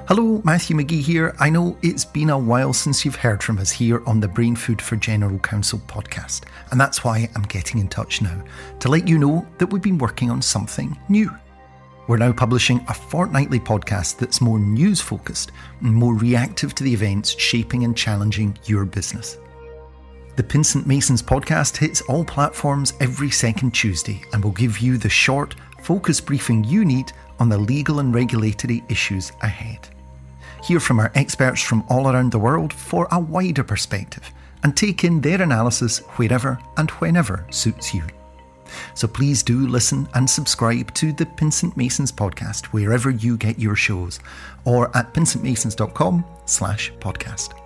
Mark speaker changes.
Speaker 1: Hello, Matthew McGee here. I know it's been a while since you've heard from us here on the Brain Food for General Counsel podcast, and that's why I'm getting in touch now, to let you know that we've been working on something new. We're now publishing a fortnightly podcast that's more news-focused and more reactive to the events shaping and challenging your business. The Pinsent Masons podcast hits all platforms every second Tuesday and will give you the short, focused briefing you need on the legal and regulatory issues ahead. Hear from our experts from all around the world for a wider perspective and take in their analysis wherever and whenever suits you. So please do listen and subscribe to the Pinsent Masons podcast wherever you get your shows or at pinsentmasons.com/podcast.